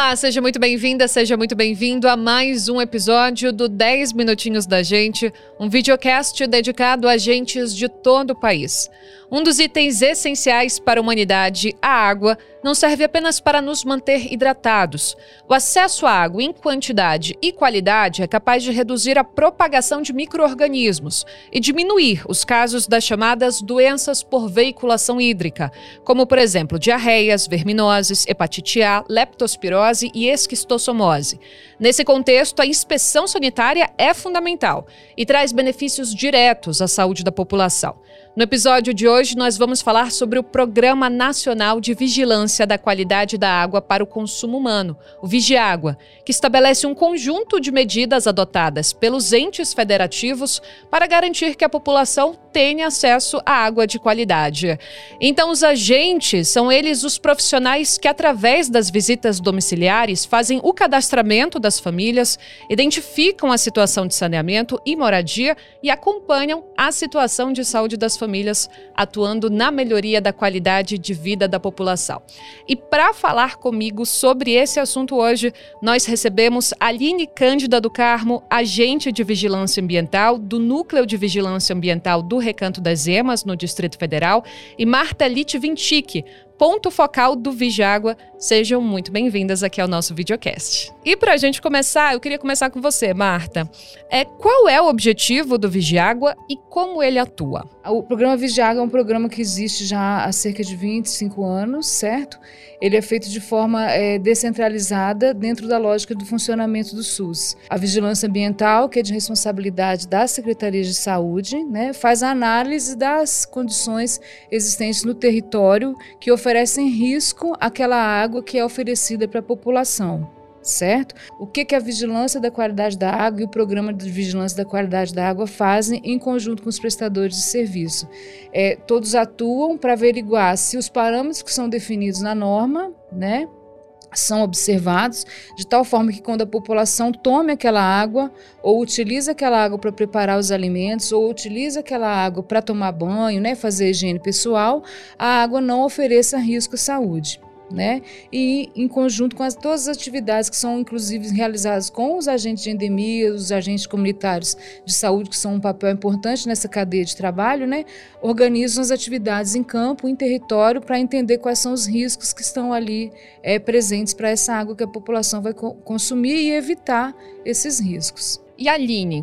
Olá, seja muito bem-vinda, seja muito bem-vindo a mais um episódio do 10 Minutinhos da Gente, um videocast dedicado a agentes de todo o país. Um dos itens essenciais para a humanidade, a água, não serve apenas para nos manter hidratados. O acesso à água em quantidade e qualidade é capaz de reduzir a propagação de micro-organismos e diminuir os casos das chamadas doenças por veiculação hídrica, como, por exemplo, diarreias, verminoses, hepatite A, leptospirose e esquistossomose. Nesse contexto, a inspeção sanitária é fundamental e traz benefícios diretos à saúde da população. No episódio de hoje, nós vamos falar sobre o Programa Nacional de Vigilância da Qualidade da Água para o Consumo Humano, o Vigiágua, que estabelece um conjunto de medidas adotadas pelos entes federativos para garantir que a população tenha acesso à água de qualidade. Então, os agentes são eles os profissionais que, através das visitas domiciliares, fazem o cadastramento das famílias, identificam a situação de saneamento e moradia e acompanham a situação de saúde das famílias, atuando na melhoria da qualidade de vida da população. E para falar comigo sobre esse assunto hoje, nós recebemos Aline Cândida do Carmo, agente de vigilância ambiental do Núcleo de Vigilância Ambiental do Recanto das Emas, no Distrito Federal, e Marta Litvinchik, ponto focal do Vigiágua. Sejam muito bem-vindas aqui ao nosso videocast. E para a gente começar, eu queria começar com você, Marta. Qual é o objetivo do Vigiágua e como ele atua? O programa Vigiágua é um programa que existe já há cerca de 25 anos, certo? Ele é feito de forma descentralizada dentro da lógica do funcionamento do SUS. A vigilância ambiental, que é de responsabilidade da Secretaria de Saúde, né, faz a análise das condições existentes no território que oferecem risco àquela água que é oferecida para a população, certo? O que a vigilância da qualidade da água e o programa de vigilância da qualidade da água fazem em conjunto com os prestadores de serviço? Todos atuam para averiguar se os parâmetros que são definidos na norma, né, são observados, de tal forma que quando a população tome aquela água, ou utiliza aquela água para preparar os alimentos, ou utiliza aquela água para tomar banho, né, fazer higiene pessoal, a água não ofereça risco à saúde, né? E em conjunto com todas as atividades que são inclusive realizadas com os agentes de endemia, os agentes comunitários de saúde, que são um papel importante nessa cadeia de trabalho, né? Organizam as atividades em campo, em território, para entender quais são os riscos que estão ali presentes para essa água que a população vai consumir e evitar esses riscos. E Aline,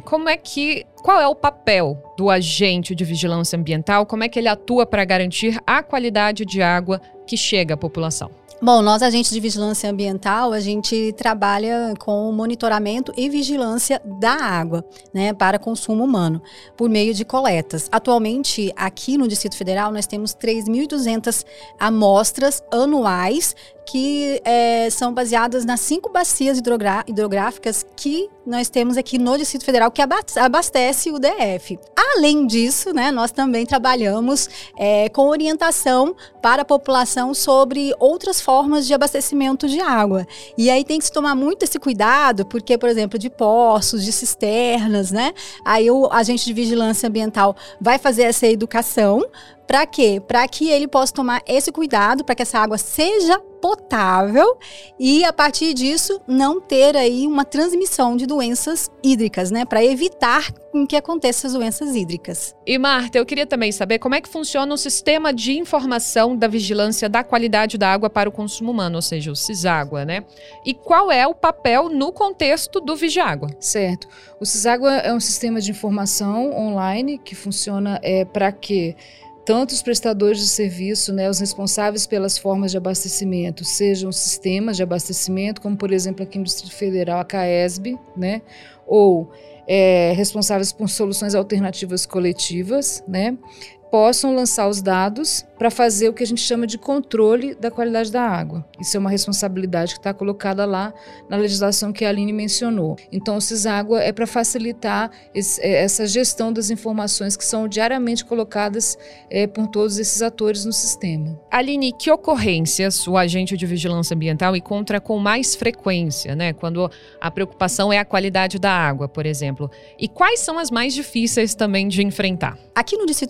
qual é o papel do agente de vigilância ambiental? Como é que ele atua para garantir a qualidade de água que chega à população? Bom, nós, agentes de vigilância ambiental, a gente trabalha com monitoramento e vigilância da água, né, para consumo humano, por meio de coletas. Atualmente, aqui no Distrito Federal, nós temos 3.200 amostras anuais que são baseadas nas 5 bacias hidrográficas que nós temos aqui no Distrito Federal, que abastece o DF. Além disso, né, nós também trabalhamos com orientação para a população sobre outras formas de abastecimento de água. E aí tem que se tomar muito esse cuidado, porque, por exemplo, de poços, de cisternas, né? Aí o agente de vigilância ambiental vai fazer essa educação. Para quê? Para que ele possa tomar esse cuidado, para que essa água seja potável e, a partir disso, não ter aí uma transmissão de doenças hídricas, né? Para evitar que aconteçam as doenças hídricas. E, Marta, eu queria também saber como é que funciona o sistema de informação da vigilância da qualidade da água para o consumo humano, ou seja, o Ciságua, né? E qual é o papel no contexto do Vigiágua? Certo. O Ciságua é um sistema de informação online que funciona para quê? Tanto os prestadores de serviço, né, os responsáveis pelas formas de abastecimento, sejam sistemas de abastecimento, como por exemplo aqui no Distrito Federal a CAESB, né, ou responsáveis por soluções alternativas coletivas, né, possam lançar os dados para fazer o que a gente chama de controle da qualidade da água. Isso é uma responsabilidade que está colocada lá na legislação que a Aline mencionou. Então, o Ciságua é para facilitar essa gestão das informações que são diariamente colocadas por todos esses atores no sistema. Aline, que ocorrências o agente de vigilância ambiental encontra com mais frequência, né? Quando a preocupação é a qualidade da água, por exemplo. E quais são as mais difíceis também de enfrentar? Aqui no Distrito Federal,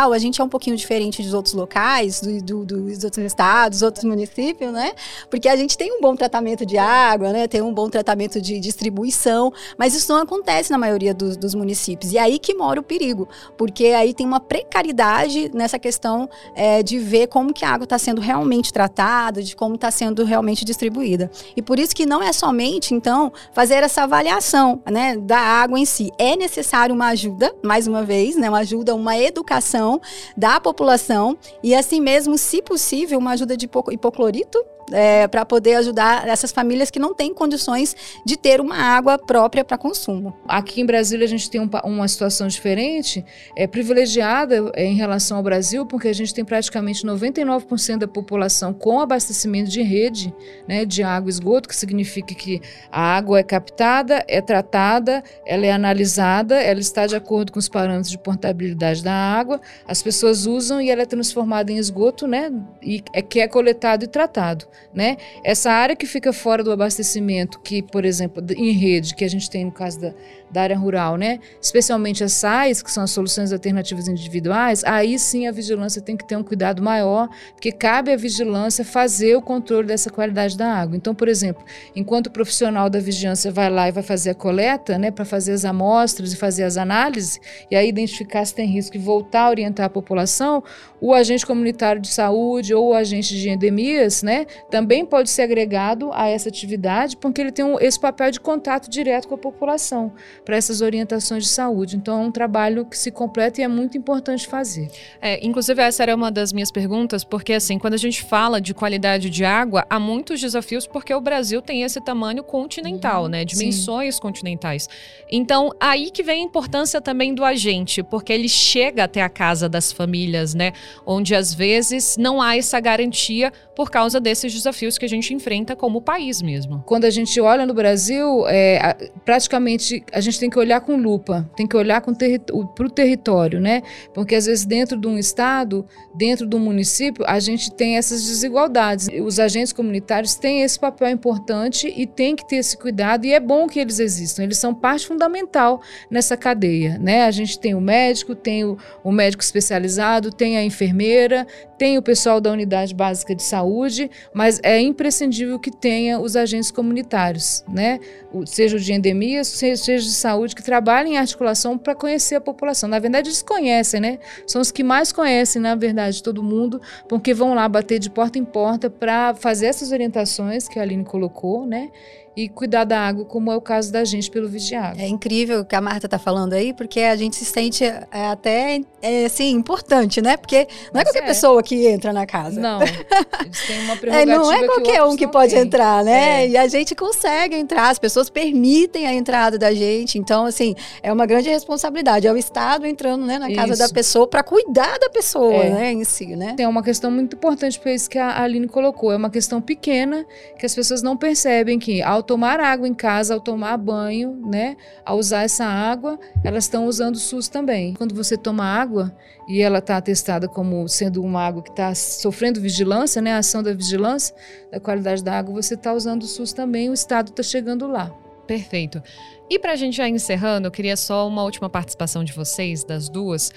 ambiental, a gente é um pouquinho diferente dos outros locais, dos outros estados, outros municípios, né? Porque a gente tem um bom tratamento de água, né? Tem um bom tratamento de distribuição, mas isso não acontece na maioria dos municípios. E aí que mora o perigo, porque aí tem uma precariedade nessa questão de ver como que a água está sendo realmente tratada, de como está sendo realmente distribuída. E por isso que não é somente, então, fazer essa avaliação, né, da água em si. É necessário uma ajuda, mais uma vez, né, uma ajuda, uma educação da população e, assim mesmo, se possível, uma ajuda de hipoclorito, para poder ajudar essas famílias que não têm condições de ter uma água própria para consumo. Aqui em Brasília a gente tem uma situação diferente, privilegiada em relação ao Brasil, porque a gente tem praticamente 99% da população com abastecimento de rede, né, de água e esgoto, que significa que a água é captada, é tratada, ela é analisada, ela está de acordo com os parâmetros de potabilidade da água, as pessoas usam e ela é transformada em esgoto, né, que é coletado e tratado. Né? Essa área que fica fora do abastecimento, que, por exemplo, em rede, que a gente tem no caso da área rural, né? Especialmente as SAIs, que são as soluções alternativas individuais, aí sim a vigilância tem que ter um cuidado maior, porque cabe à vigilância fazer o controle dessa qualidade da água. Então, por exemplo, enquanto o profissional da vigilância vai lá e vai fazer a coleta, né, para fazer as amostras e fazer as análises, e aí identificar se tem risco e voltar a orientar a população, o agente comunitário de saúde ou o agente de endemias, né, também pode ser agregado a essa atividade, porque ele tem esse papel de contato direto com a população, para essas orientações de saúde. Então, é um trabalho que se completa e é muito importante fazer. Inclusive, essa era uma das minhas perguntas, porque, assim, quando a gente fala de qualidade de água, há muitos desafios, porque o Brasil tem esse tamanho continental, né? Dimensões continentais. Então, aí que vem a importância também do agente, porque ele chega até a casa das famílias, né? Onde, às vezes, não há essa garantia por causa desses desafios que a gente enfrenta como país mesmo. Quando a gente olha no Brasil, praticamente a gente tem que olhar com lupa, tem que olhar para o território, né? Porque às vezes dentro de um estado, dentro de um município, a gente tem essas desigualdades. Os agentes comunitários têm esse papel importante e tem que ter esse cuidado, e é bom que eles existam, eles são parte fundamental nessa cadeia, né? A gente tem o médico, tem o médico especializado, tem a enfermeira, tem o pessoal da unidade básica de saúde, mas é imprescindível que tenha os agentes comunitários, né? Seja o de endemias, seja de saúde, que trabalhem em articulação para conhecer a população. Na verdade, eles conhecem, né? São os que mais conhecem, na verdade, todo mundo, porque vão lá bater de porta em porta para fazer essas orientações que a Aline colocou, né? E cuidar da água, como é o caso da gente pelo Vigiágua. É incrível o que a Marta está falando aí, porque a gente se sente até, assim, importante, né? Porque não é qualquer pessoa que entra na casa. Não, eles têm uma prerrogativa não é qualquer um que pode entrar, né? É. E a gente consegue entrar, as pessoas permitem a entrada da gente. Então, assim, é uma grande responsabilidade. É o Estado entrando, né, na casa da pessoa para cuidar da pessoa, né, em si, né? Tem uma questão muito importante para isso que a Aline colocou. É uma questão pequena que as pessoas não percebem que, ao tomar água em casa, ao tomar banho, né, ao usar essa água, elas estão usando o SUS também. Quando você toma água e ela está atestada como sendo uma água que está sofrendo vigilância, né, a ação da vigilância da qualidade da água, você está usando o SUS também, o Estado está chegando lá. Perfeito. E para a gente já encerrando, eu queria só uma última participação de vocês, das duas,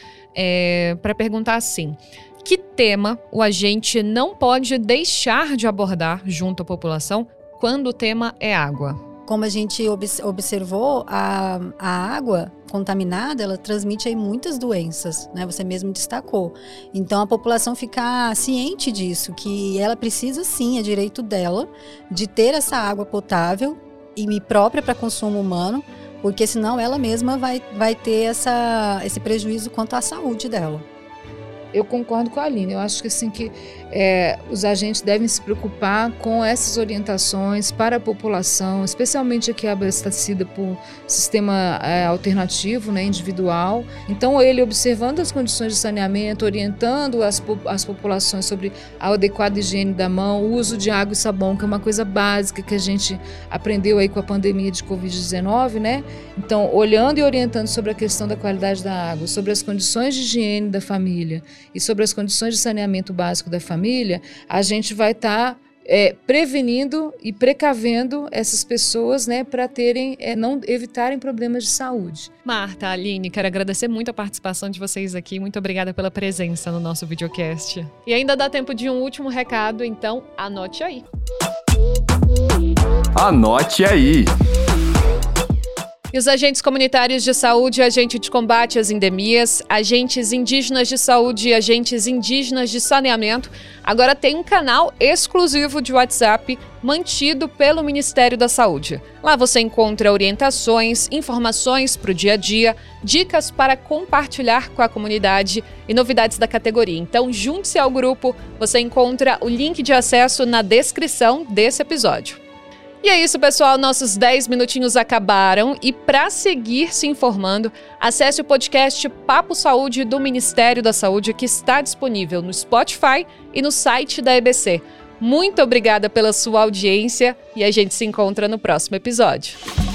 para perguntar assim: que tema o agente não pode deixar de abordar junto à população quando o tema é água? Como a gente observou, a água contaminada, ela transmite aí muitas doenças, né? Você mesmo destacou. Então, a população ficar ciente disso, que ela precisa sim, é direito dela, de ter essa água potável e própria para consumo humano, porque senão ela mesma vai ter esse prejuízo quanto à saúde dela. Eu concordo com a Aline. Eu acho que, assim, que os agentes devem se preocupar com essas orientações para a população, especialmente aqui abastecida por sistema alternativo, né, individual. Então, ele observando as condições de saneamento, orientando as populações sobre a adequada higiene da mão, o uso de água e sabão, que é uma coisa básica que a gente aprendeu aí com a pandemia de Covid-19, né? Então, olhando e orientando sobre a questão da qualidade da água, sobre as condições de higiene da família e sobre as condições de saneamento básico da família, a gente vai estar prevenindo e precavendo essas pessoas, né, para não evitarem problemas de saúde. Marta, Aline, quero agradecer muito a participação de vocês aqui. Muito obrigada pela presença no nosso videocast. E ainda dá tempo de um último recado, então anote aí. Anote aí! E os agentes comunitários de saúde, agente de combate às endemias, agentes indígenas de saúde e agentes indígenas de saneamento, agora tem um canal exclusivo de WhatsApp mantido pelo Ministério da Saúde. Lá você encontra orientações, informações para o dia a dia, dicas para compartilhar com a comunidade e novidades da categoria. Então, junte-se ao grupo, você encontra o link de acesso na descrição desse episódio. E é isso, pessoal. Nossos 10 minutinhos acabaram. E para seguir se informando, acesse o podcast Papo Saúde do Ministério da Saúde, que está disponível no Spotify e no site da EBC. Muito obrigada pela sua audiência e a gente se encontra no próximo episódio.